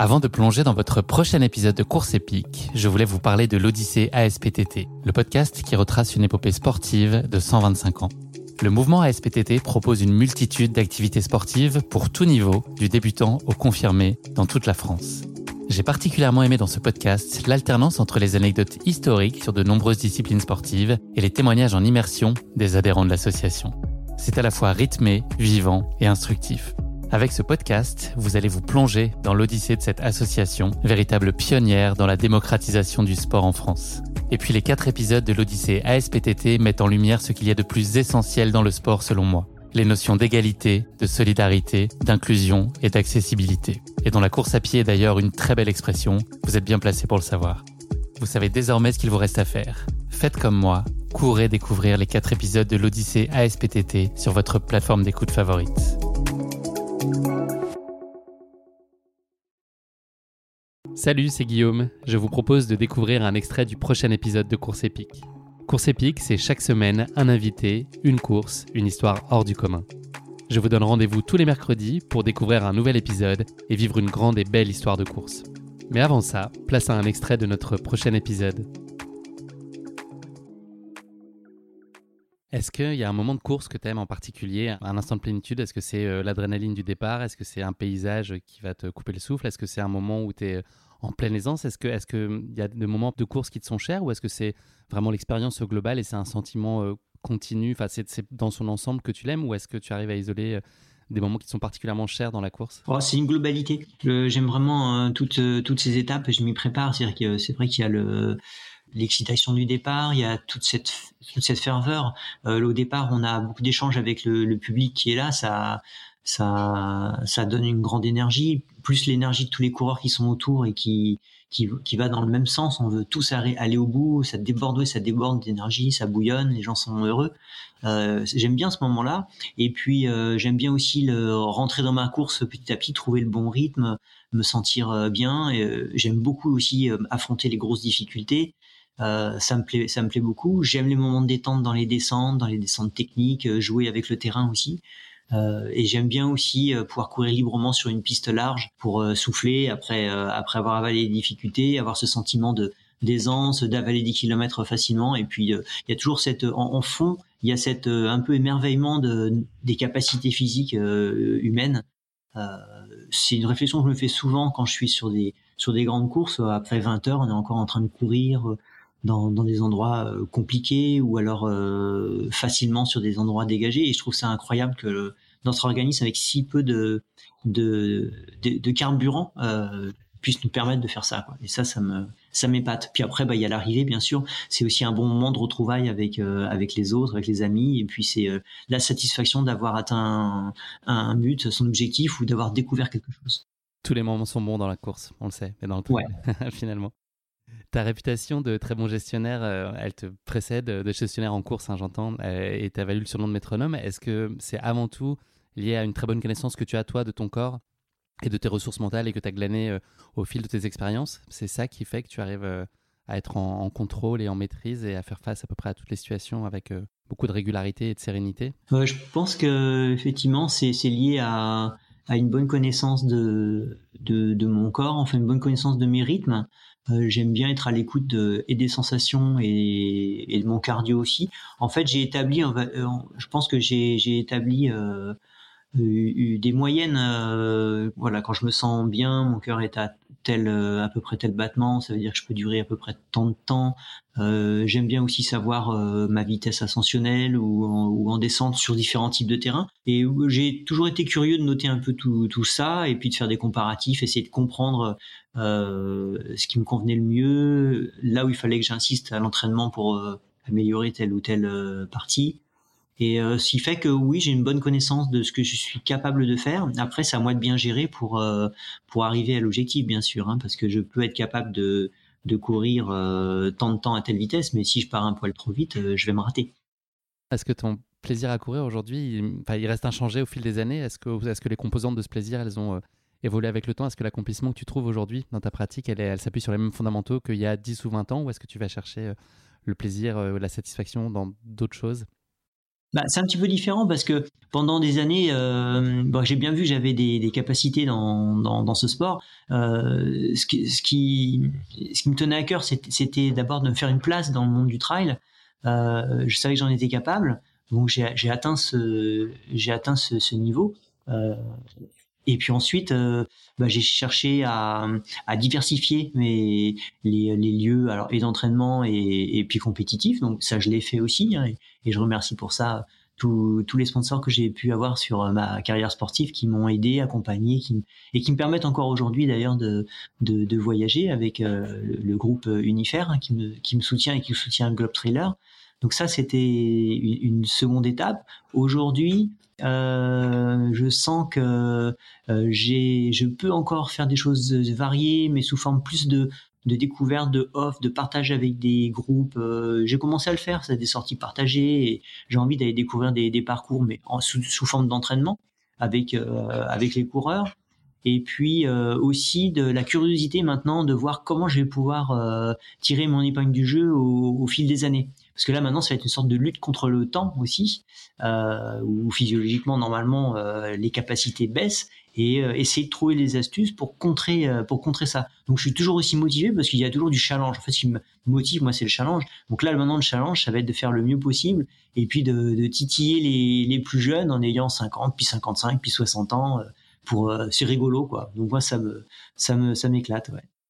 Avant de plonger dans votre prochain épisode de Course épique, je voulais vous parler de l'Odyssée ASPTT, le podcast qui retrace une épopée sportive de 125 ans. Le mouvement ASPTT propose une multitude d'activités sportives pour tout niveau, du débutant au confirmé, dans toute la France. J'ai particulièrement aimé dans ce podcast l'alternance entre les anecdotes historiques sur de nombreuses disciplines sportives et les témoignages en immersion des adhérents de l'association. C'est à la fois rythmé, vivant et instructif. Avec ce podcast, vous allez vous plonger dans l'odyssée de cette association, véritable pionnière dans la démocratisation du sport en France. Et puis les 4 épisodes de l'Odyssée ASPTT mettent en lumière ce qu'il y a de plus essentiel dans le sport selon moi. Les notions d'égalité, de solidarité, d'inclusion et d'accessibilité. Et dont la course à pied est d'ailleurs une très belle expression, vous êtes bien placé pour le savoir. Vous savez désormais ce qu'il vous reste à faire. Faites comme moi, courez découvrir les 4 épisodes de l'Odyssée ASPTT sur votre plateforme d'écoute favorite. Salut, c'est Guillaume. Je vous propose de découvrir un extrait du prochain épisode de Course épique. Course épique, c'est chaque semaine un invité, une course, une histoire hors du commun. Je vous donne rendez-vous tous les mercredis pour découvrir un nouvel épisode et vivre une grande et belle histoire de course. Mais avant ça, place à un extrait de notre prochain épisode. Est-ce qu'il y a un moment de course que tu aimes en particulier, un instant de plénitude? Est-ce que c'est l'adrénaline du départ? Est-ce que c'est un paysage qui va te couper le souffle? Est-ce que c'est un moment où tu es en pleine aisance? Est-ce qu'il y a des moments de course qui te sont chers ou est-ce que c'est vraiment l'expérience globale et c'est un sentiment continu, c'est dans son ensemble que tu l'aimes ou est-ce que tu arrives à isoler des moments qui sont particulièrement chers dans la course? C'est une globalité. J'aime vraiment toutes ces étapes et je m'y prépare. C'est-à-dire que c'est vrai qu'il y a l'excitation du départ, il y a toute cette ferveur. Au départ, on a beaucoup d'échanges avec le public qui est là. Ça donne une grande énergie, plus l'énergie de tous les coureurs qui sont autour et qui va dans le même sens. On veut tous aller au bout. Ça déborde d'énergie, ça bouillonne. Les gens sont heureux. J'aime bien ce moment-là. Et puis j'aime bien aussi rentrer dans ma course petit à petit, trouver le bon rythme, me sentir bien. J'aime beaucoup aussi affronter les grosses difficultés. Ça me plaît beaucoup. J'aime les moments de détente dans les descentes techniques, jouer avec le terrain aussi. Et j'aime bien aussi pouvoir courir librement sur une piste large pour souffler après avoir avalé les difficultés, avoir ce sentiment d'aisance, d'avaler 10 kilomètres facilement. Et puis il y a toujours en fond, il y a cet un peu émerveillement des capacités physiques humaines. C'est une réflexion que je me fais souvent quand je suis sur des grandes courses. Après 20 heures, on est encore en train de courir dans des endroits compliqués ou alors facilement sur des endroits dégagés. Et je trouve ça incroyable que notre organisme, avec si peu de carburant, puisse nous permettre de faire ça, quoi. Et ça m'épate. Puis après, il y a l'arrivée, bien sûr. C'est aussi un bon moment de retrouvailles avec les autres, avec les amis. Et puis c'est la satisfaction d'avoir atteint un but, son objectif, ou d'avoir découvert quelque chose. Tous les moments sont bons dans la course, on le sait, mais dans le trail, finalement. Ta réputation de très bon gestionnaire, elle te précède, de gestionnaire en course, j'entends, et t'as valu le surnom de métronome. Est-ce que c'est avant tout lié à une très bonne connaissance que tu as, toi, de ton corps et de tes ressources mentales et que tu as glanées au fil de tes expériences? C'est ça qui fait que tu arrives à être en contrôle et en maîtrise et à faire face à peu près à toutes les situations avec beaucoup de régularité et de sérénité? Je pense que effectivement, c'est lié à une bonne connaissance de mon corps, enfin une bonne connaissance de mes rythmes. J'aime bien être à l'écoute et des sensations et de mon cardio aussi. En fait, je pense que j'ai établi des moyennes. Quand je me sens bien, mon cœur est à peu près tel battement, ça veut dire que je peux durer à peu près tant de temps. J'aime bien aussi savoir ma vitesse ascensionnelle ou en descente sur différents types de terrains. Et j'ai toujours été curieux de noter un peu tout ça et puis de faire des comparatifs, essayer de comprendre ce qui me convenait le mieux, là où il fallait que j'insiste à l'entraînement pour améliorer telle ou telle partie. Et ce qui fait que oui, j'ai une bonne connaissance de ce que je suis capable de faire. Après, c'est à moi de bien gérer pour arriver à l'objectif, bien sûr, hein, parce que je peux être capable de courir tant de temps à telle vitesse, mais si je pars un poil trop vite, je vais me rater. Est-ce que ton plaisir à courir aujourd'hui, il reste inchangé au fil des années? Est-ce que les composantes de ce plaisir, elles ont évolué avec le temps? Est-ce que l'accomplissement que tu trouves aujourd'hui dans ta pratique, elle s'appuie sur les mêmes fondamentaux qu'il y a 10 ou 20 ans? Ou est-ce que tu vas chercher le plaisir, la satisfaction dans d'autres choses? Bah, c'est un petit peu différent parce que pendant des années, j'ai bien vu que j'avais des capacités dans ce sport. Ce qui me tenait à cœur, c'était d'abord de me faire une place dans le monde du trail. Je savais que j'en étais capable, donc j'ai atteint ce niveau. Euh, et puis ensuite, j'ai cherché à diversifier les lieux, alors et d'entraînement et puis compétitifs. Donc ça, je l'ai fait aussi, hein, et je remercie pour ça tous les sponsors que j'ai pu avoir sur ma carrière sportive, qui m'ont aidé, accompagné, et qui me permettent encore aujourd'hui d'ailleurs de voyager avec le groupe Unifer, hein, qui me soutient et qui soutient Globe Trailer. Donc ça, c'était une seconde étape. Aujourd'hui, je sens que je peux encore faire des choses variées, mais sous forme plus de découverte, de off, de partage avec des groupes. J'ai commencé à le faire, c'est des sorties partagées, et j'ai envie d'aller découvrir des parcours, mais sous forme d'entraînement avec les coureurs. Et puis aussi de la curiosité maintenant de voir comment je vais pouvoir tirer mon épingle du jeu au fil des années. Parce que là maintenant, ça va être une sorte de lutte contre le temps aussi, où physiologiquement, normalement, les capacités baissent, et essayer de trouver les astuces pour contrer ça. Donc je suis toujours aussi motivé parce qu'il y a toujours du challenge. En fait, ce qui me motive, moi, c'est le challenge. Donc là, maintenant, le challenge, ça va être de faire le mieux possible, et puis de titiller les plus jeunes en ayant 50, puis 55, puis 60 ans. C'est rigolo, quoi. Donc moi, ça m'éclate, ouais.